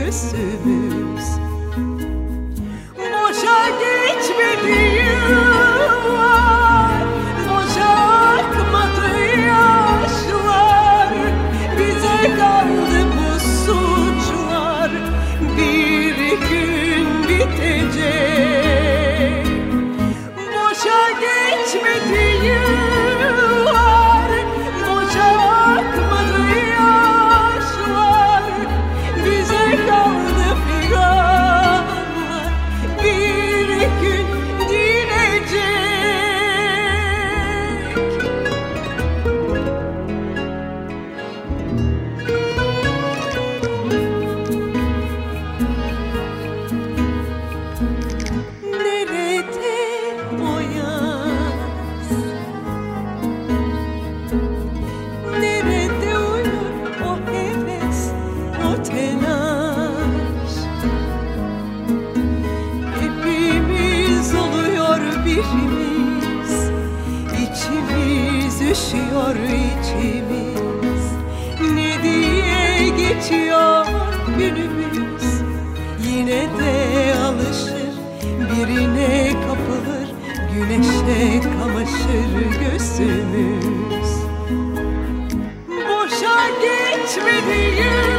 gözümüz. Boşa geçmedi yıllar, boşa akmadı yaşlar. Bize kaldı bu suçlar, bir gün bitecek. Boşa geçmedi yıllar, boşa akmadı yaşlar. Bize kaldı figanlar, bir gün dinecek. Nerede o yaz? Nerede uyur o heves, o telaş? Hepimiz oluyor birimiz, içimiz üşüyor içimiz. Ne diye geçiyor günümüz, yine de alışır, birine kapılır, güneşe kamaşır gözümüz. Boşa geçmedi yıllar,